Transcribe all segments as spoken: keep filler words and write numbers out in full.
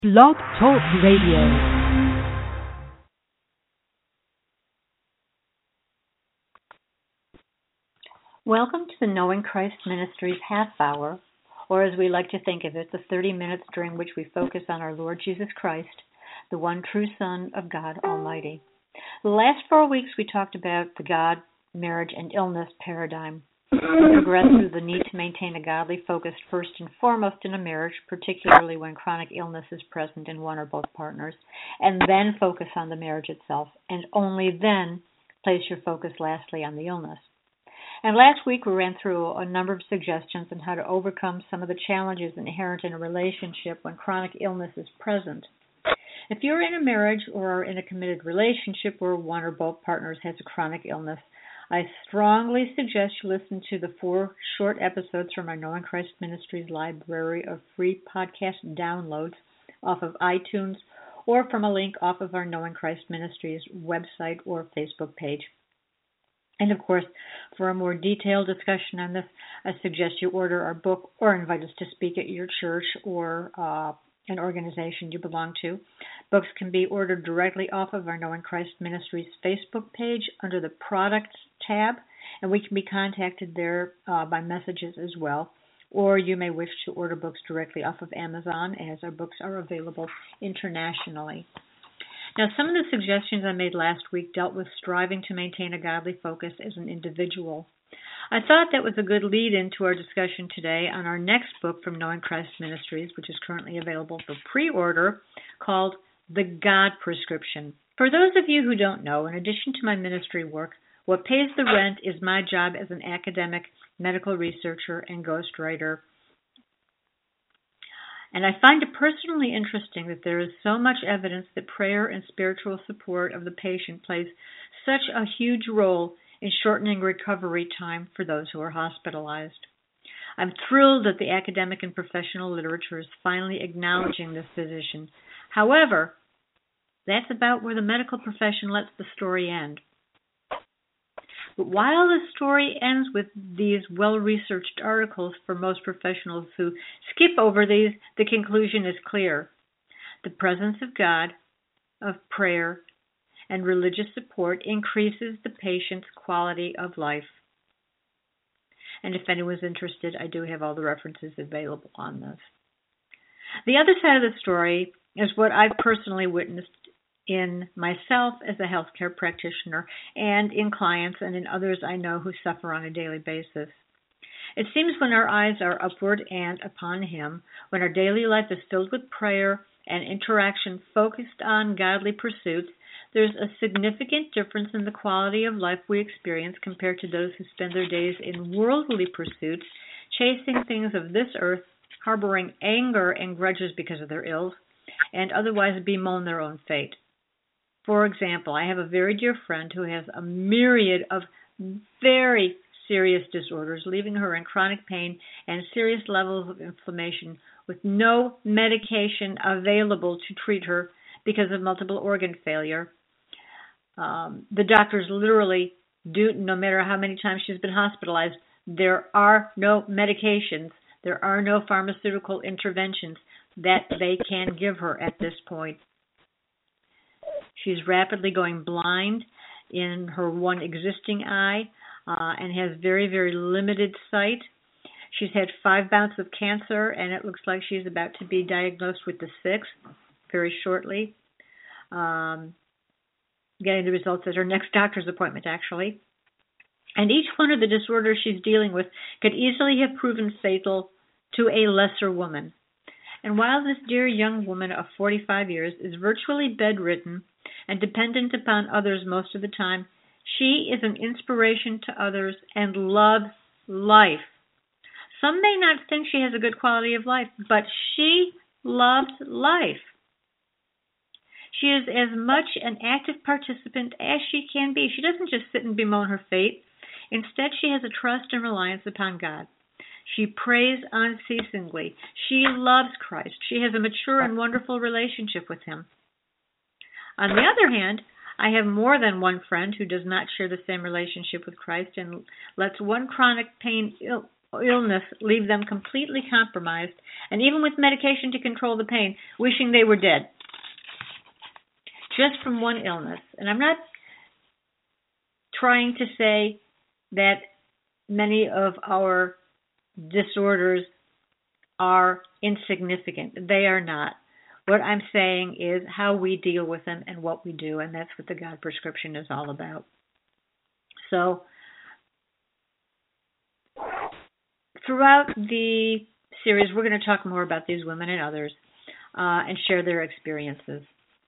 Blog Talk Radio. Welcome to the Knowing Christ Ministries half hour, or as we like to think of it, the thirty minutes during which we focus on our Lord Jesus Christ, the one true Son of God Almighty. The last four weeks we talked about the God, marriage, and illness paradigm. We progressed through the need to maintain a godly focus first and foremost in a marriage, particularly when chronic illness is present in one or both partners, and then focus on the marriage itself, and only then place your focus lastly on the illness. And last week we ran through a number of suggestions on how to overcome some of the challenges inherent in a relationship when chronic illness is present. If you're in a marriage or are in a committed relationship where one or both partners has a chronic illness, I strongly suggest you listen to the four short episodes from our Knowing Christ Ministries library of free podcast downloads off of iTunes or from a link off of our Knowing Christ Ministries website or Facebook page. And of course, for a more detailed discussion on this, I suggest you order our book or invite us to speak at your church or uh, an organization you belong to. Books can be ordered directly off of our Knowing Christ Ministries Facebook page under the Products tab, and we can be contacted there uh, by messages as well. Or you may wish to order books directly off of Amazon, as our books are available internationally. Now, some of the suggestions I made last week dealt with striving to maintain a godly focus as an individual. I thought that was a good lead-in to our discussion today on our next book from Knowing Christ Ministries, which is currently available for pre-order, called The God Prescription. For those of you who don't know, in addition to my ministry work, what pays the rent is my job as an academic, medical researcher, and ghostwriter. And I find it personally interesting that there is so much evidence that prayer and spiritual support of the patient plays such a huge role in shortening recovery time for those who are hospitalized. I'm thrilled that the academic and professional literature is finally acknowledging this position. However, that's about where the medical profession lets the story end. But while the story ends with these well-researched articles for most professionals who skip over these, the conclusion is clear. The presence of God, of prayer, and religious support increases the patient's quality of life. And if anyone's interested, I do have all the references available on this. The other side of the story is what I've personally witnessed in myself as a healthcare practitioner and in clients and in others I know who suffer on a daily basis. It seems when our eyes are upward and upon Him, when our daily life is filled with prayer and interaction focused on godly pursuits, there's a significant difference in the quality of life we experience compared to those who spend their days in worldly pursuits, chasing things of this earth, harboring anger and grudges because of their ills, and otherwise bemoan their own fate. For example, I have a very dear friend who has a myriad of very serious disorders, leaving her in chronic pain and serious levels of inflammation with no medication available to treat her because of multiple organ failure. Um, the doctors literally do, no matter how many times she's been hospitalized, there are no medications, there are no pharmaceutical interventions that they can give her at this point. She's rapidly going blind in her one existing eye uh, and has very, very limited sight. She's had five bouts of cancer, and it looks like she's about to be diagnosed with the sixth very shortly. Um, getting the results at her next doctor's appointment, actually. And each one of the disorders she's dealing with could easily have proven fatal to a lesser woman. And while this dear young woman of forty-five years is virtually bedridden and dependent upon others most of the time, she is an inspiration to others and loves life. Some may not think she has a good quality of life, but she loves life. She is as much an active participant as she can be. She doesn't just sit and bemoan her fate. Instead, she has a trust and reliance upon God. She prays unceasingly. She loves Christ. She has a mature and wonderful relationship with Him. On the other hand, I have more than one friend who does not share the same relationship with Christ and lets one chronic pain Ill, illness leave them completely compromised, and even with medication to control the pain, wishing they were dead. Just from one illness. And I'm not trying to say that many of our disorders are insignificant. They are not. What I'm saying is how we deal with them and what we do, and that's what the God prescription is all about. So, throughout the series, we're going to talk more about these women and others uh, and share their experiences.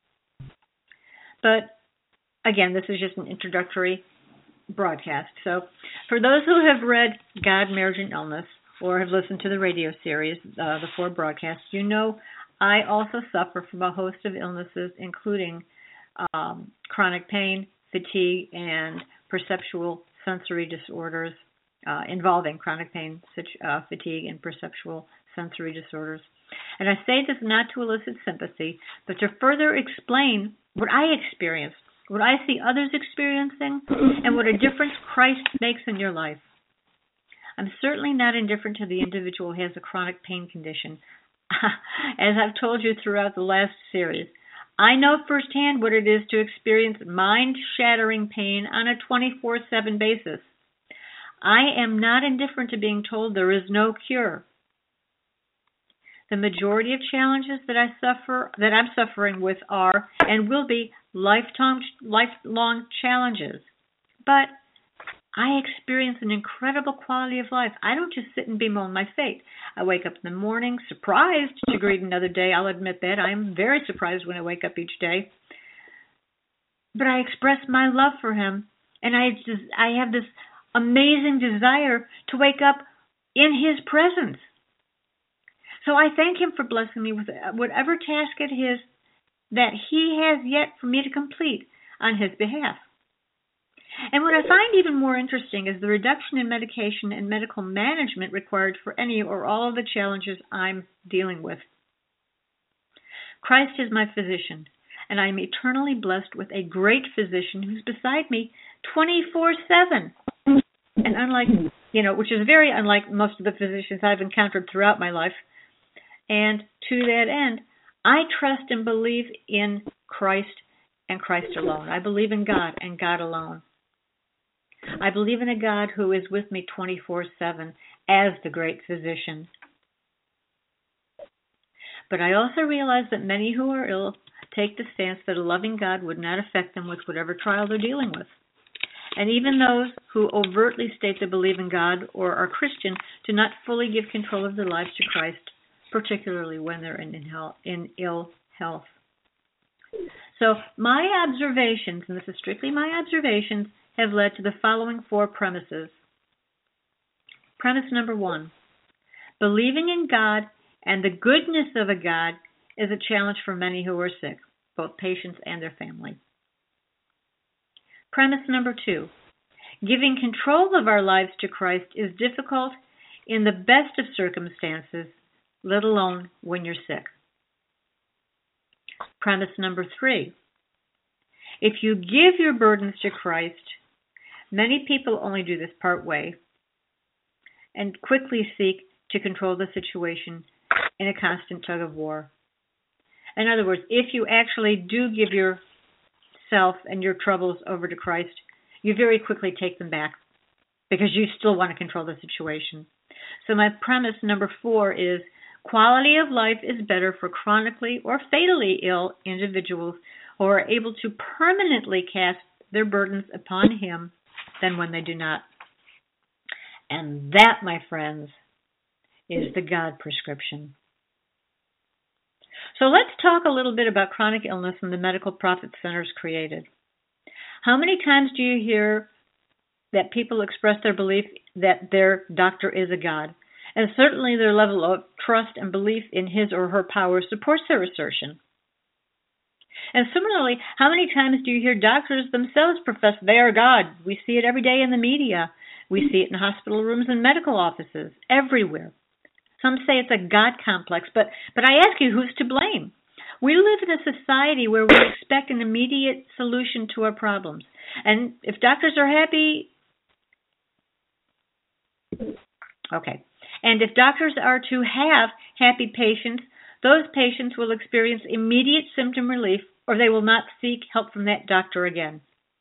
But, again, this is just an introductory broadcast. So, for those who have read God, Marriage, and Illness, or have listened to the radio series, uh, the four broadcasts, you know I also suffer from a host of illnesses, including um, chronic pain, fatigue, and perceptual sensory disorders uh, involving chronic pain, uh, fatigue, and perceptual sensory disorders. And I say this not to elicit sympathy, but to further explain what I experienced, what I see others experiencing, and what a difference Christ makes in your life. I'm certainly not indifferent to the individual who has a chronic pain condition. As I've told you throughout the last series, I know firsthand what it is to experience mind-shattering pain on a twenty-four seven basis. I am not indifferent to being told there is no cure. The majority of challenges that I suffer, that I'm suffering with are and will be lifetime, lifelong challenges. But I experience an incredible quality of life. I don't just sit and bemoan my fate. I wake up in the morning surprised to greet another day. I'll admit that. I'm very surprised when I wake up each day. But I express my love for him, and I just, I have this amazing desire to wake up in his presence. So I thank him for blessing me with whatever task it is that he has yet for me to complete on his behalf. And what I find even more interesting is the reduction in medication and medical management required for any or all of the challenges I'm dealing with. Christ is my physician, and I am eternally blessed with a great physician who's beside me twenty-four seven. And unlike, you know, which is very unlike most of the physicians I've encountered throughout my life. And to that end, I trust and believe in Christ and Christ alone. I believe in God and God alone. I believe in a God who is with me twenty-four seven as the great physician. But I also realize that many who are ill take the stance that a loving God would not affect them with whatever trial they're dealing with. And even those who overtly state they believe in God or are Christian do not fully give control of their lives to Christ, particularly when they're in, in, health, in ill health. So my observations, and this is strictly my observations, have led to the following four premises. Premise number one, believing in God and the goodness of a God is a challenge for many who are sick, both patients and their family. Premise number two, giving control of our lives to Christ is difficult in the best of circumstances, let alone when you're sick. Premise number three, if you give your burdens to Christ, many people only do this part way and quickly seek to control the situation in a constant tug of war. In other words, if you actually do give yourself and your troubles over to Christ, you very quickly take them back because you still want to control the situation. So my premise number four is quality of life is better for chronically or fatally ill individuals who are able to permanently cast their burdens upon him than when they do not. And that, my friends, is the God prescription. So let's talk a little bit about chronic illness and the medical profit centers created. How many times do you hear that people express their belief that their doctor is a God? And certainly their level of trust and belief in his or her power supports their assertion. And similarly, how many times do you hear doctors themselves profess they are God? We see it every day in the media. We see it in hospital rooms and medical offices, everywhere. Some say it's a God complex, but, but I ask you, who's to blame? We live in a society where we expect an immediate solution to our problems. And if doctors are happy, Okay. And if doctors are to have happy patients, those patients will experience immediate symptom relief, or they will not seek help from that doctor again.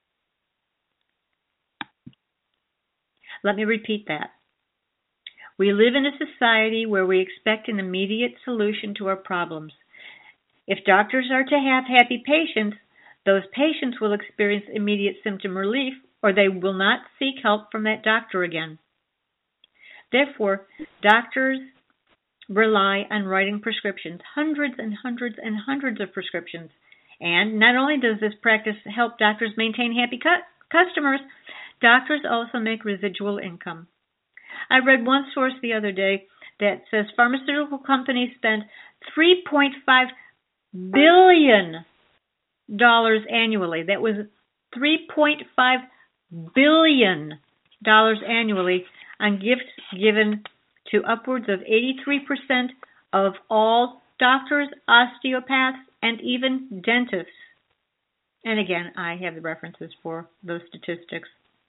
Let me repeat that. We live in a society where we expect an immediate solution to our problems. If doctors are to have happy patients, those patients will experience immediate symptom relief, or they will not seek help from that doctor again. Therefore, doctors rely on writing prescriptions, hundreds and hundreds and hundreds of prescriptions. And not only does this practice help doctors maintain happy cu- customers, doctors also make residual income. I read one source the other day that says pharmaceutical companies spend three point five billion dollars annually. That was three point five billion dollars annually on gifts given to upwards of eighty-three percent of all doctors, osteopaths, and even dentists. And again, I have the references for those statistics.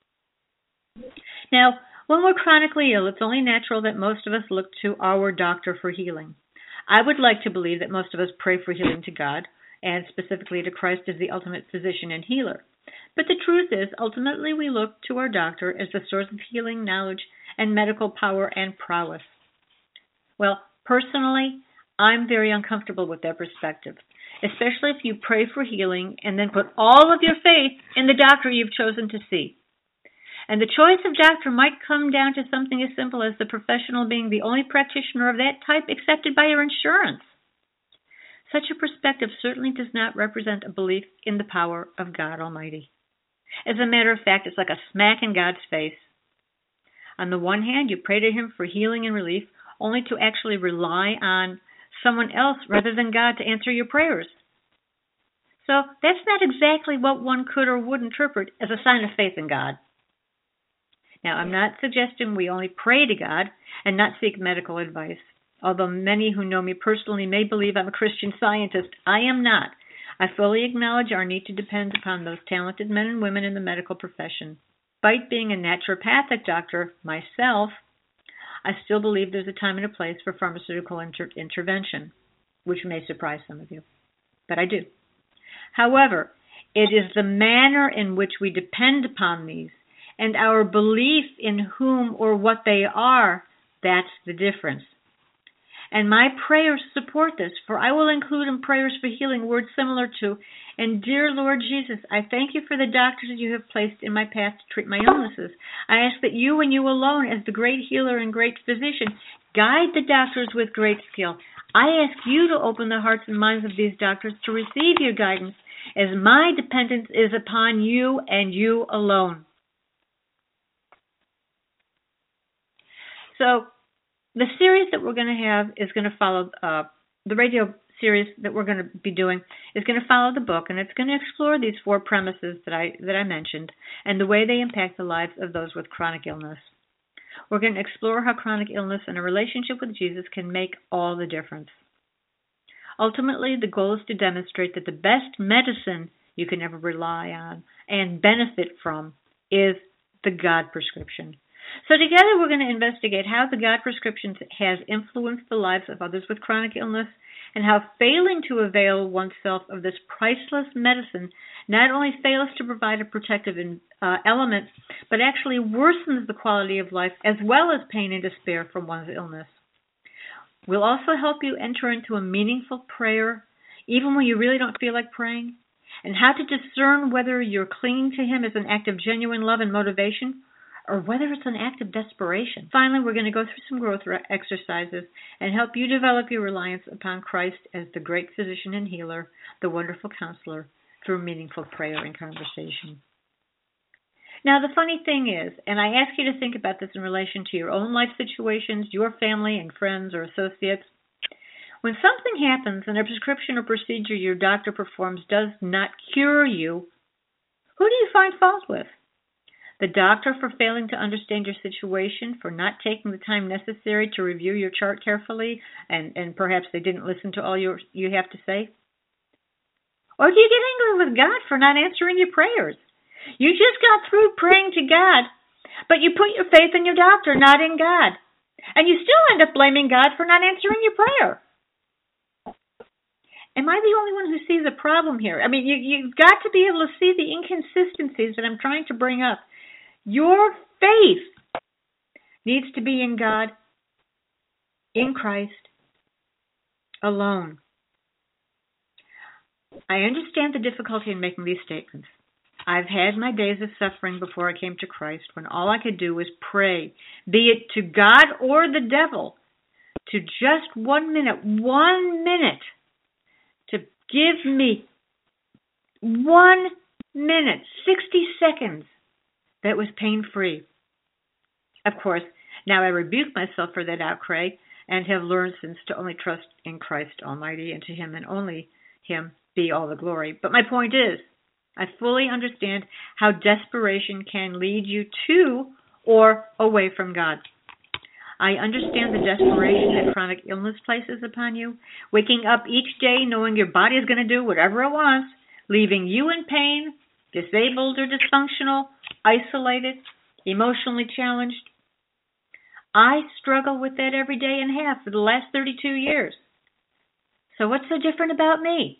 Now, when we're chronically ill, it's only natural that most of us look to our doctor for healing. I would like to believe that most of us pray for healing to God, and specifically to Christ as the ultimate physician and healer. But the truth is, ultimately we look to our doctor as the source of healing, knowledge, and medical power and prowess. Well, personally, I'm very uncomfortable with that perspective, especially if you pray for healing and then put all of your faith in the doctor you've chosen to see. And the choice of doctor might come down to something as simple as the professional being the only practitioner of that type accepted by your insurance. Such a perspective certainly does not represent a belief in the power of God Almighty. As a matter of fact, it's like a smack in God's face. On the one hand, you pray to Him for healing and relief, only to actually rely on someone else rather than God to answer your prayers. So that's not exactly what one could or would interpret as a sign of faith in God. Now, I'm not suggesting we only pray to God and not seek medical advice. Although many who know me personally may believe I'm a Christian Scientist, I am not. I fully acknowledge our need to depend upon those talented men and women in the medical profession. Despite being a naturopathic doctor myself, I still believe there's a time and a place for pharmaceutical inter- intervention, which may surprise some of you, but I do. However, it is the manner in which we depend upon these and our belief in whom or what they are, that's the difference. And my prayers support this, for I will include in prayers for healing words similar to, and dear Lord Jesus, I thank you for the doctors you have placed in my path to treat my illnesses. I ask that you and you alone, as the great healer and great physician, guide the doctors with great skill. I ask you to open the hearts and minds of these doctors to receive your guidance, as my dependence is upon you and you alone. So, the series that we're going to have is going to follow, uh, the radio series that we're going to be doing is going to follow the book, and it's going to explore these four premises that I that I mentioned and the way they impact the lives of those with chronic illness. We're going to explore how chronic illness and a relationship with Jesus can make all the difference. Ultimately, the goal is to demonstrate that the best medicine you can ever rely on and benefit from is the God prescription. So together we're going to investigate how the God prescription has influenced the lives of others with chronic illness, and how failing to avail oneself of this priceless medicine not only fails to provide a protective uh, element, but actually worsens the quality of life as well as pain and despair from one's illness. We'll also help you enter into a meaningful prayer, even when you really don't feel like praying, and how to discern whether you're clinging to Him as an act of genuine love and motivation, or whether it's an act of desperation. Finally, we're going to go through some growth exercises and help you develop your reliance upon Christ as the great physician and healer, the wonderful counselor, through meaningful prayer and conversation. Now, the funny thing is, and I ask you to think about this in relation to your own life situations, your family and friends or associates, when something happens and a prescription or procedure your doctor performs does not cure you, who do you find fault with? The doctor for failing to understand your situation, for not taking the time necessary to review your chart carefully, and, and perhaps they didn't listen to all your, you have to say? Or do you get angry with God for not answering your prayers? You just got through praying to God, but you put your faith in your doctor, not in God. And you still end up blaming God for not answering your prayer. Am I the only one who sees a problem here? I mean, you, you've got to be able to see the inconsistencies that I'm trying to bring up. Your faith needs to be in God, in Christ, alone. I understand the difficulty in making these statements. I've had my days of suffering before I came to Christ, when all I could do was pray, be it to God or the devil, to just one minute, one minute, to give me one minute, sixty seconds, that was pain-free. Of course, now I rebuke myself for that outcry and have learned since to only trust in Christ Almighty, and to Him and only Him be all the glory. But my point is, I fully understand how desperation can lead you to or away from God. I understand the desperation that chronic illness places upon you, waking up each day knowing your body is going to do whatever it wants, leaving you in pain, disabled or dysfunctional, isolated, emotionally challenged. I struggle with that every day and a half for the last thirty-two years. So what's so different about me?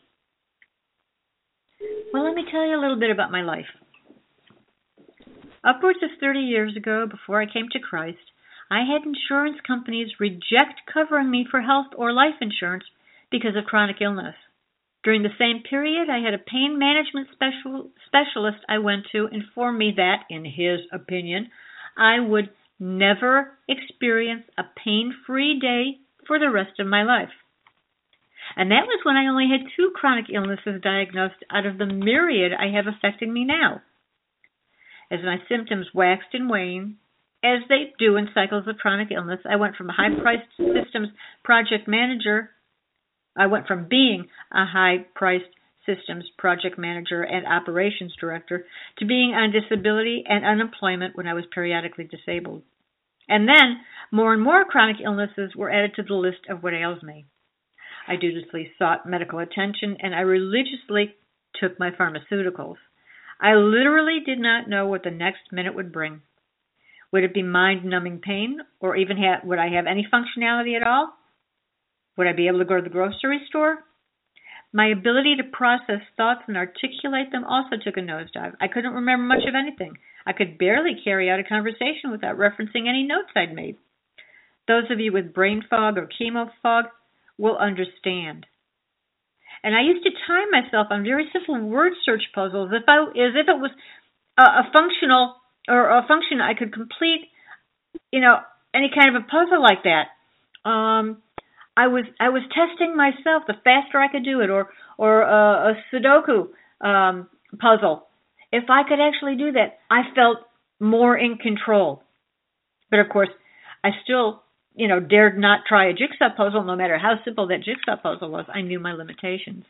Well, let me tell you a little bit about my life. Upwards of thirty years ago, before I came to Christ, I had insurance companies reject covering me for health or life insurance because of chronic illness. During the same period, I had a pain management special, specialist I went to inform me that, in his opinion, I would never experience a pain-free day for the rest of my life. And that was when I only had two chronic illnesses diagnosed out of the myriad I have affecting me now. As my symptoms waxed and waned, as they do in cycles of chronic illness, I went from a high-priced systems project manager, I went from being a high-priced systems project manager and operations director to being on disability and unemployment when I was periodically disabled. And then, more and more chronic illnesses were added to the list of what ails me. I dutifully sought medical attention, and I religiously took my pharmaceuticals. I literally did not know what the next minute would bring. Would it be mind-numbing pain, or even have, would I have any functionality at all? Would I be able to go to the grocery store? My ability to process thoughts and articulate them also took a nosedive. I couldn't remember much of anything. I could barely carry out a conversation without referencing any notes I'd made. Those of you with brain fog or chemo fog will understand. And I used to time myself on very simple word search puzzles if I, as if it was a, a functional or a function I could complete, you know, any kind of a puzzle like that. Um, I was I was testing myself the faster I could do it, or or a, a Sudoku um, puzzle. If I could actually do that, I felt more in control. But of course, I still, you know, dared not try a jigsaw puzzle, no matter how simple that jigsaw puzzle was. I knew my limitations.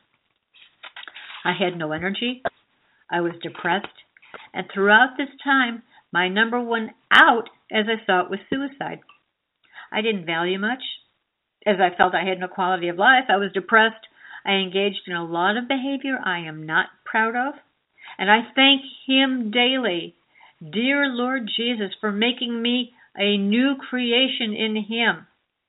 I had no energy. I was depressed. And throughout this time, my number one out, as I saw it, was suicide. I didn't value much, as I felt I had no quality of life. I was depressed. I engaged in a lot of behavior I am not proud of. And I thank Him daily, dear Lord Jesus, for making me a new creation in Him.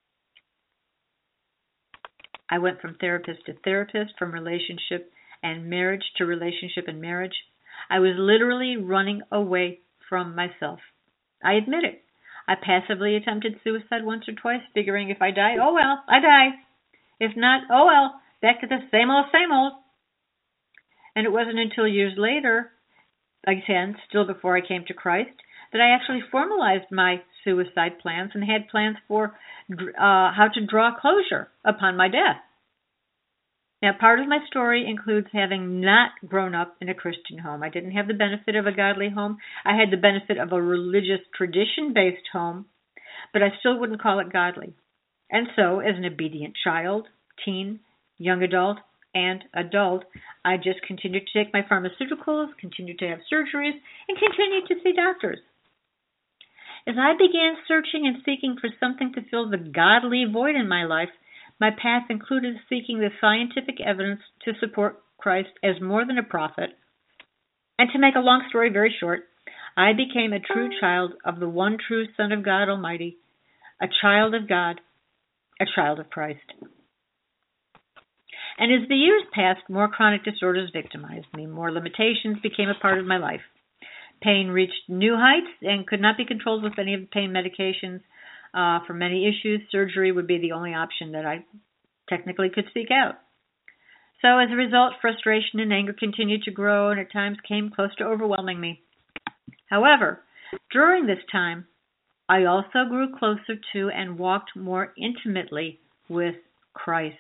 I went from therapist to therapist, from relationship and marriage to relationship and marriage. I was literally running away from myself. I admit it. I passively attempted suicide once or twice, figuring if I die, oh well, I die. If not, oh well, back to the same old, same old. And it wasn't until years later, again, still before I came to Christ, that I actually formalized my suicide plans and had plans for uh, how to draw closure upon my death. Now, part of my story includes having not grown up in a Christian home. I didn't have the benefit of a godly home. I had the benefit of a religious tradition-based home, but I still wouldn't call it godly. And so, as an obedient child, teen, young adult, and adult, I just continued to take my pharmaceuticals, continued to have surgeries, and continued to see doctors. As I began searching and seeking for something to fill the godly void in my life, my path included seeking the scientific evidence to support Christ as more than a prophet. And to make a long story very short, I became a true child of the one true Son of God Almighty. a child of God, a child of Christ. And as the years passed, more chronic disorders victimized me. More limitations became a part of my life. Pain reached new heights and could not be controlled with any of the pain medications. Uh, for many issues, surgery would be the only option that I technically could seek out. So as a result, frustration and anger continued to grow and at times came close to overwhelming me. However, during this time, I also grew closer to and walked more intimately with Christ.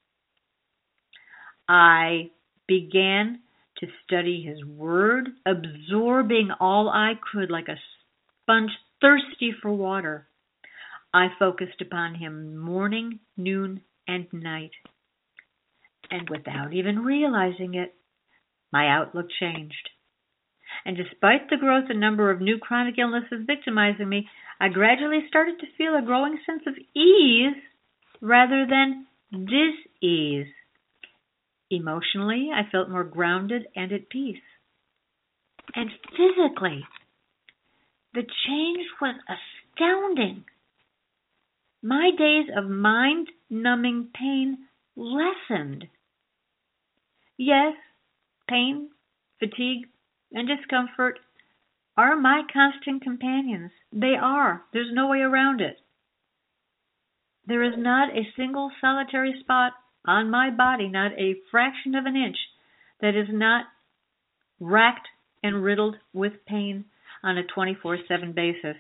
I began to study His Word, absorbing all I could like a sponge thirsty for water. I focused upon Him morning, noon, and night. And without even realizing it, my outlook changed. And despite the growth and number of new chronic illnesses victimizing me, I gradually started to feel a growing sense of ease rather than dis-ease. Emotionally, I felt more grounded and at peace. And physically, the change was astounding. My days of mind-numbing pain lessened. Yes, pain, fatigue, and discomfort are my constant companions. They are. There's no way around it. There is not a single solitary spot on my body, not a fraction of an inch, that is not racked and riddled with pain on a twenty-four seven basis.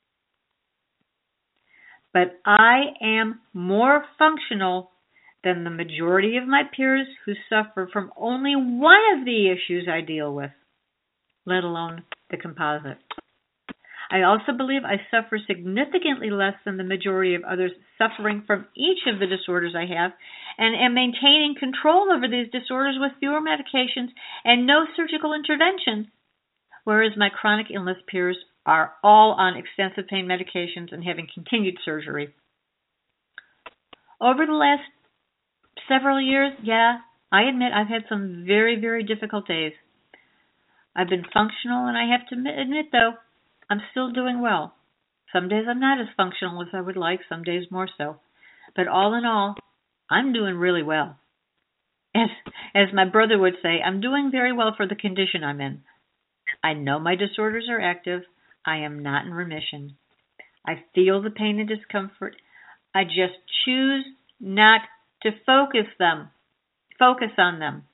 But I am more functional than the majority of my peers who suffer from only one of the issues I deal with, let alone the composite. I also believe I suffer significantly less than the majority of others suffering from each of the disorders I have, and am maintaining control over these disorders with fewer medications and no surgical intervention, whereas my chronic illness peers are all on extensive pain medications and having continued surgery. Over the last several years, yeah, I admit I've had some very, very difficult days. I've been functional, and I have to admit, though, I'm still doing well. Some days I'm not as functional as I would like, some days more so. But all in all, I'm doing really well. As, as my brother would say, I'm doing very well for the condition I'm in. I know my disorders are active. I am not in remission. I feel the pain and discomfort. I just choose not to focus them. Focus on them.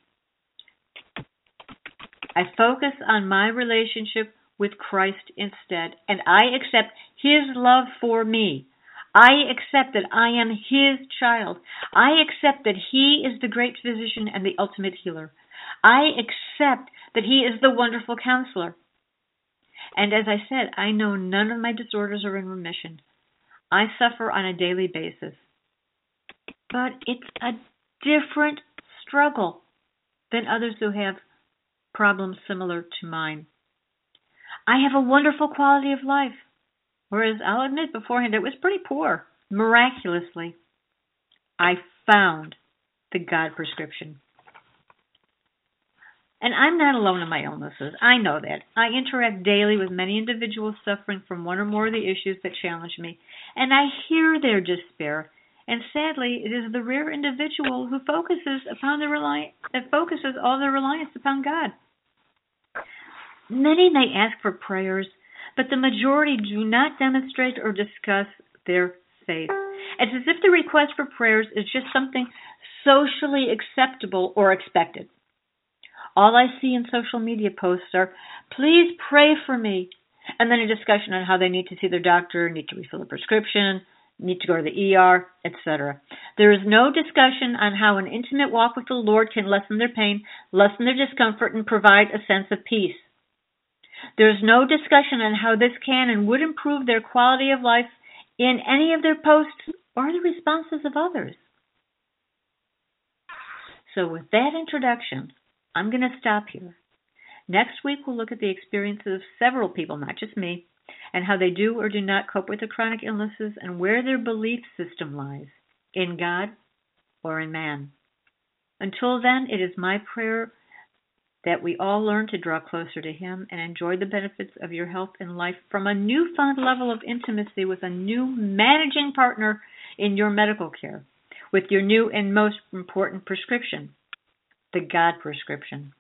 I focus on my relationship with Christ instead, and I accept His love for me. I accept that I am His child. I accept that He is the great physician and the ultimate healer. I accept that He is the wonderful counselor. And as I said, I know none of my disorders are in remission. I suffer on a daily basis. But it's a different struggle than others who have problems similar to mine. I have a wonderful quality of life, whereas I'll admit beforehand it was pretty poor. Miraculously, I found the God prescription. And I'm not alone in my illnesses. I know that. I interact daily with many individuals suffering from one or more of the issues that challenge me, and I hear their despair. And sadly, it is the rare individual who focuses upon the reli- that focuses all their reliance upon God. Many may ask for prayers, but the majority do not demonstrate or discuss their faith. It's as if the request for prayers is just something socially acceptable or expected. All I see in social media posts are, please pray for me, and then a discussion on how they need to see their doctor, need to refill a prescription, need to go to the E R, et cetera. There is no discussion on how an intimate walk with the Lord can lessen their pain, lessen their discomfort, and provide a sense of peace. There is no discussion on how this can and would improve their quality of life in any of their posts or the responses of others. So with that introduction, I'm going to stop here. Next week, we'll look at the experiences of several people, not just me, and how they do or do not cope with their chronic illnesses and where their belief system lies, in God or in man. Until then, it is my prayer that we all learn to draw closer to Him and enjoy the benefits of your health and life from a newfound level of intimacy with a new managing partner in your medical care, with your new and most important prescription, the God prescription.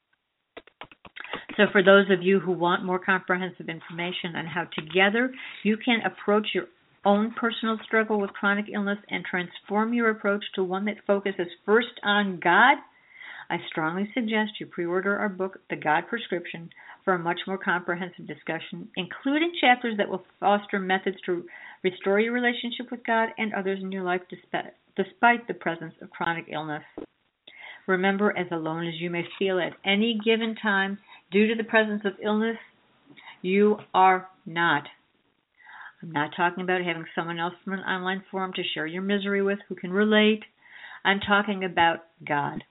So for those of you who want more comprehensive information on how together you can approach your own personal struggle with chronic illness and transform your approach to one that focuses first on God, I strongly suggest you pre-order our book, The God Prescription, for a much more comprehensive discussion, including chapters that will foster methods to restore your relationship with God and others in your life despite, despite the presence of chronic illness. Remember, as alone as you may feel at any given time due to the presence of illness, you are not. I'm not talking about having someone else from an online forum to share your misery with who can relate. I'm talking about God.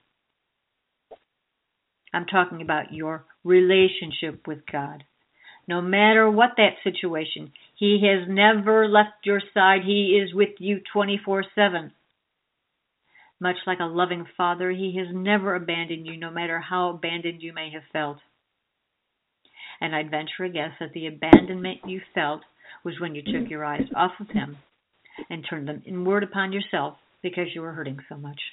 I'm talking about your relationship with God. No matter what that situation, He has never left your side. He is with you twenty-four seven. Much like a loving Father, He has never abandoned you, no matter how abandoned you may have felt. And I'd venture a guess that the abandonment you felt was when you took your eyes off of Him and turned them inward upon yourself because you were hurting so much.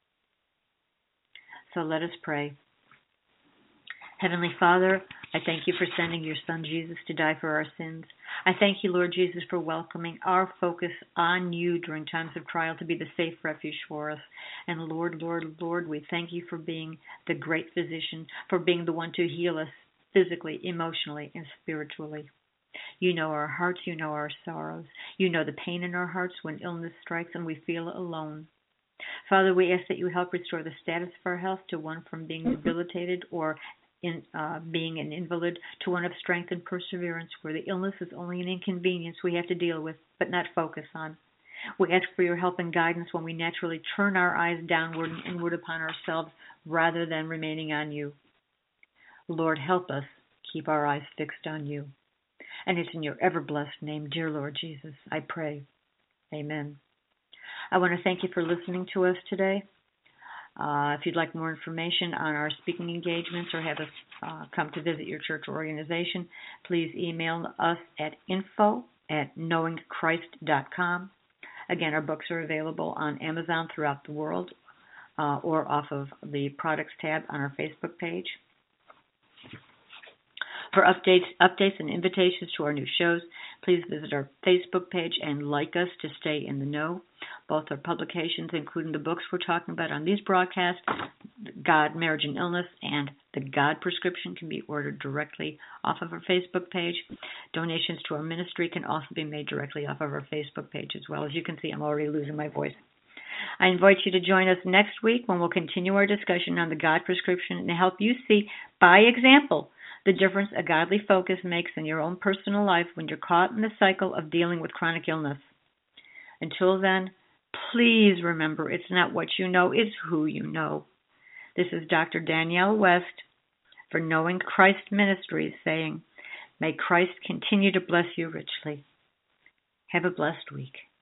So let us pray. Heavenly Father, I thank you for sending your Son Jesus to die for our sins. I thank you, Lord Jesus, for welcoming our focus on you during times of trial to be the safe refuge for us. And Lord, Lord, Lord, we thank you for being the great physician, for being the one to heal us physically, emotionally, and spiritually. You know our hearts, you know our sorrows. You know the pain in our hearts when illness strikes and we feel alone. Father, we ask that you help restore the status of our health to one from being debilitated or in uh, being an invalid to one of strength and perseverance, where the illness is only an inconvenience we have to deal with but not focus on. We ask for your help and guidance when we naturally turn our eyes downward and inward upon ourselves rather than remaining on you. Lord, help us keep our eyes fixed on you. And it's in your ever-blessed name, dear Lord Jesus, I pray. Amen. I want to thank you for listening to us today. Uh, if you'd like more information on our speaking engagements or have us uh, come to visit your church or organization, please email us at info at knowing christ dot com. Again, our books are available on Amazon throughout the world uh, or off of the products tab on our Facebook page. For updates, updates and invitations to our new shows, please visit our Facebook page and like us to stay in the know. Both our publications, including the books we're talking about on these broadcasts, God, Marriage and Illness, and The God Prescription, can be ordered directly off of our Facebook page. Donations to our ministry can also be made directly off of our Facebook page as well. As you can see, I'm already losing my voice. I invite you to join us next week when we'll continue our discussion on the God Prescription and help you see, by example, the difference a godly focus makes in your own personal life when you're caught in the cycle of dealing with chronic illness. Until then, please remember, it's not what you know, it's who you know. This is Doctor Danielle West for Knowing Christ Ministries saying, may Christ continue to bless you richly. Have a blessed week.